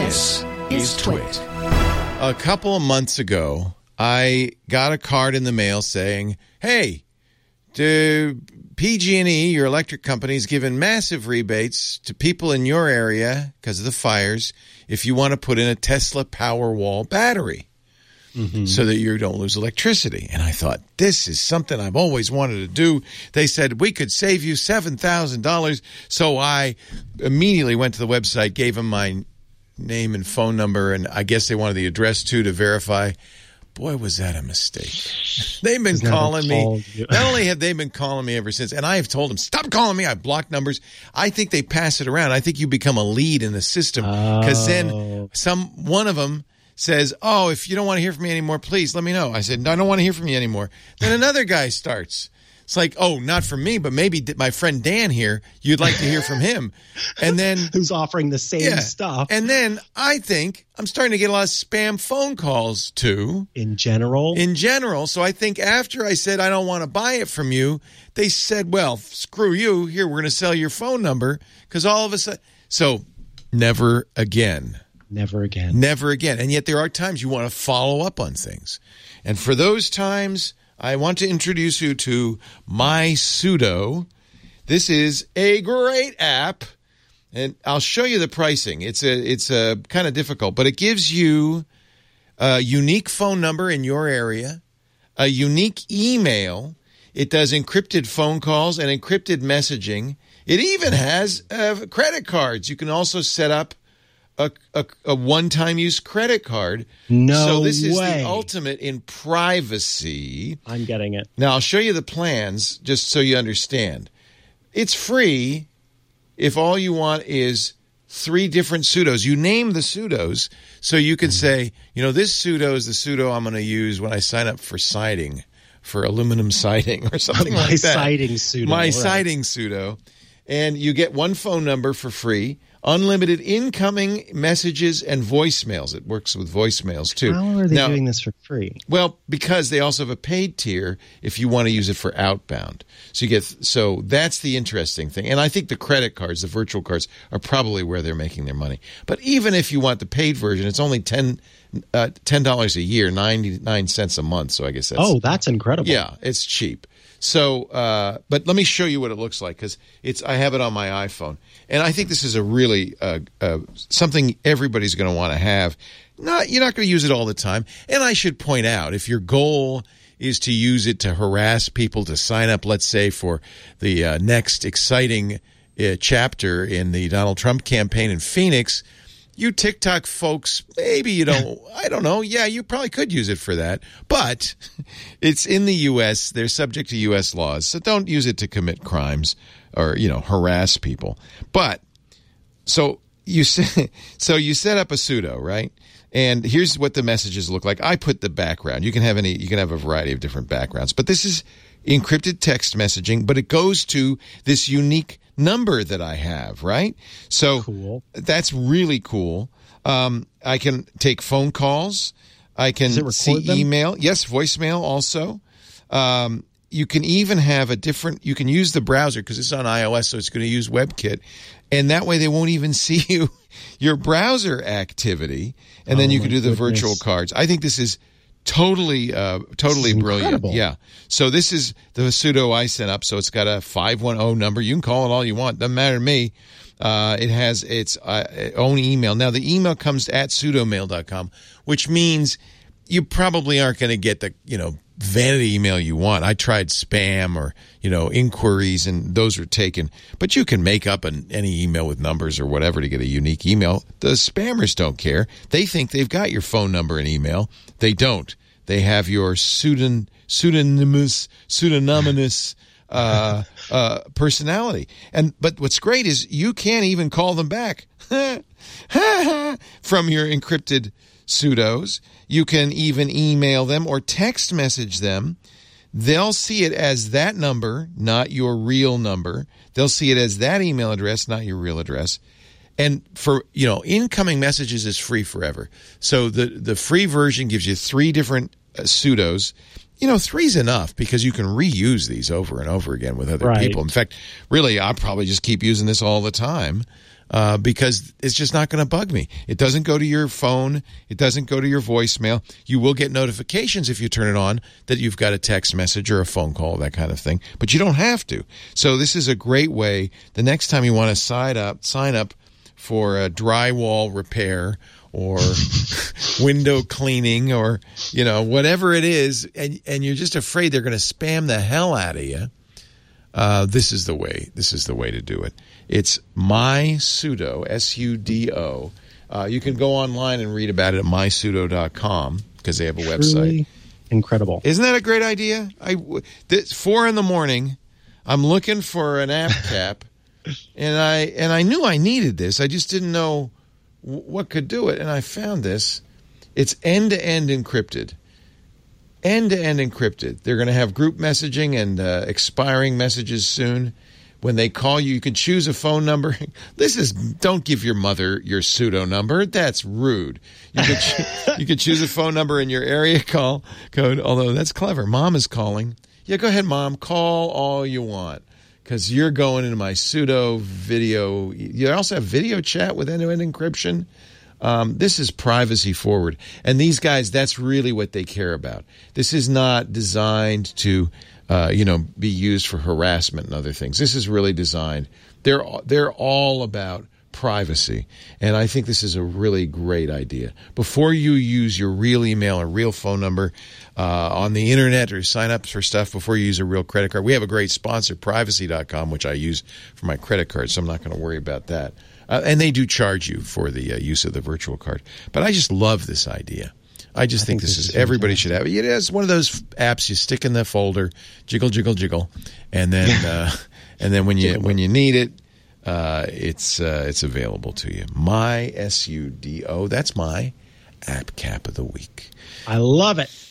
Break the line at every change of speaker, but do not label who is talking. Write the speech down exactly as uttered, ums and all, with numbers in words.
This is Twit.
A couple of months ago, I got a card in the mail saying, hey, the P G and E, your electric company, is giving massive rebates to people in your area because of the fires if you want to put in a Tesla Powerwall battery mm-hmm. so that you don't lose electricity. And I thought, this is something I've always wanted to do. They said, we could save you seven thousand dollars. So I immediately went to the website, gave them my name and phone number, and I guess they wanted the address, too, to verify. Boy, was that a mistake. They've been calling me. Not only have they been calling me ever since, and I have told them, stop calling me. I blocked numbers. I think they pass it around. I think you become a lead in the system because oh. then some one of them says, oh, if you don't want to hear from me anymore, please let me know. I said, no, I don't want to hear from you anymore. Then another guy starts. It's like, oh, not from me, but maybe my friend Dan here, you'd like to hear from him. And then
who's offering the same yeah. stuff.
And then I think I'm starting to get a lot of spam phone calls too.
In general?
In general. So I think after I said I don't want to buy it from you, they said, well, screw you. Here, we're going to sell your phone number because all of a sudden. So never again.
Never again.
Never again. And yet there are times you want to follow up on things. And for those times, I want to introduce you to MySudo. This is a great app, and I'll show you the pricing. It's a it's a kind of difficult, but it gives you a unique phone number in your area, a unique email. It does encrypted phone calls and encrypted messaging. It even has uh, credit cards. You can also set up A, a, a one-time use credit card.
No
So this is
way.
the ultimate in privacy.
I'm getting it.
Now, I'll show you the plans just so you understand. It's free if all you want is three different pseudos. You name the pseudos so you can say, you know, this pseudo is the pseudo I'm going to use when I sign up for siding, for aluminum siding or something
My
like that.
My siding pseudo.
My
right.
siding pseudo. And you get one phone number for free. Unlimited incoming messages and voicemails. It works with voicemails, too.
How are they
now,
doing this for free?
Well, because they also have a paid tier if you want to use it for outbound. So you get so that's the interesting thing. And I think the credit cards, the virtual cards, are probably where they're making their money. But even if you want the paid version, it's only ten dollars uh, ten dollars a year, ninety-nine cents a month. So I guess that's...
Oh, that's incredible.
Yeah, it's cheap. So, uh, but let me show you what it looks like because it's. I have it on my iPhone, and I think this is a really uh, uh, something everybody's going to want to have. Not you're not going to use it all the time. And I should point out, if your goal is to use it to harass people to sign up, let's say for the uh, next exciting uh, chapter in the Donald Trump campaign in Phoenix. You TikTok folks, maybe you don't, I don't know. Yeah, you probably could use it for that. But it's in the U S. They're subject to U S laws. So don't use it to commit crimes or, you know, harass people. But so you so you set up a pseudo, right? And here's what the messages look like. I put the background. You can have any you can have a variety of different backgrounds. But this is encrypted text messaging, but it goes to this unique number that I have, right? So
cool. That's
really cool. Um, I can take phone calls. I can see
them?
email. Yes, voicemail also. Um, you can even have a different, you can use the browser because it's on iOS, so it's going to use WebKit. And that way they won't even see you, your browser activity. And oh, then you can do the
goodness.
virtual cards. I think this is Totally, uh, totally brilliant.
Incredible.
Yeah. So this is the pseudo I sent up. So it's got a five one zero number. You can call it all you want. Doesn't matter to me. Uh, it has its uh, own email. Now, the email comes at pseudomail dot com, which means you probably aren't going to get the, you know, vanity email you want. I tried spam or, you know, inquiries, and those were taken. But you can make up an, any email with numbers or whatever to get a unique email. The spammers don't care. They think they've got your phone number and email. They don't. They have your pseudon, pseudonymous, pseudonymous uh, uh, personality. And but what's great is you can't even call them back from your encrypted pseudos. You can even email them or text message them. They'll see it as that number, not your real number. They'll see it as that email address, not your real address. And for, you know, incoming messages is free forever. So the, the free version gives you three different uh, pseudos. You know, three's enough because you can reuse these over and over again with other
right.
people. In fact, really, I'll probably just keep using this all the time. uh, because it's just not going to bug me. It doesn't go to your phone. It doesn't go to your voicemail. You will get notifications if you turn it on that you've got a text message or a phone call, that kind of thing. But you don't have to. So this is a great way. The next time you want to sign up, sign up for a drywall repair or window cleaning or, you know, whatever it is, and, and you're just afraid they're going to spam the hell out of you, uh, this is the way. This is the way to do it. It's MySudo, S U D O. Uh, you can go online and read about it at my sudo dot com because they have a
Truly
website.
Incredible.
Isn't that a great idea? I, this, four in the morning, I'm looking for an app cap, and I and I knew I needed this. I just didn't know what could do it, and I found this. It's end-to-end encrypted. End-to-end encrypted. They're going to have group messaging and uh, expiring messages soon. When they call you, you can choose a phone number. This is, don't give your mother your pseudo number. That's rude. You could, cho- you could choose a phone number in your area call code, although that's clever. Mom is calling. Yeah, go ahead, Mom. Call all you want. Because you're going into my pseudo video. You also have video chat with end-to-end encryption. Um, this is privacy forward. And these guys, that's really what they care about. This is not designed to, uh, you know, be used for harassment and other things. This is really designed. They're they're all about privacy. And I think this is a really great idea. Before you use your real email or real phone number uh, on the internet or sign up for stuff, before you use a real credit card, we have a great sponsor, privacy dot com, which I use for my credit card, so I'm not going to worry about that. Uh, and they do charge you for the uh, use of the virtual card. But I just love this idea. I just I think, think this, this is, is everybody should have it. It is one of those apps you stick in the folder, jiggle, jiggle, jiggle, and then uh, and then when you when you need it, uh, it's uh, it's available to you. My S U D O. That's my app cap of the week.
I love it.